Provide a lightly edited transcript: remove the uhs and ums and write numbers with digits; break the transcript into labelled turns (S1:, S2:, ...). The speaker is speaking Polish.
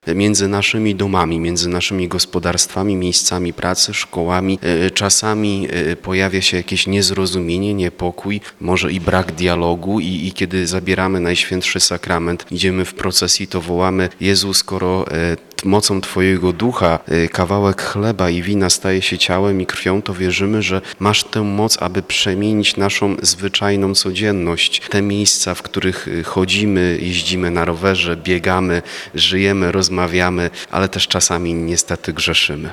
S1: między naszymi domami, między naszymi gospodarstwami, miejscami pracy, szkołami. Czasami pojawia się jakieś niezrozumienie, niepokój, może i brak dialogu i kiedy zabieramy Najświętszy Sakrament, idziemy w procesji, to wołamy: Jezu, skoro mocą Twojego Ducha kawałek chleba i wina staje się ciałem i krwią, to wierzymy, że masz tę moc, aby przemienić naszą zwyczajną codzienność. Te miejsca, w których chodzimy, jeździmy na rowerze, biegamy, żyjemy, rozmawiamy, ale też czasami niestety grzeszymy.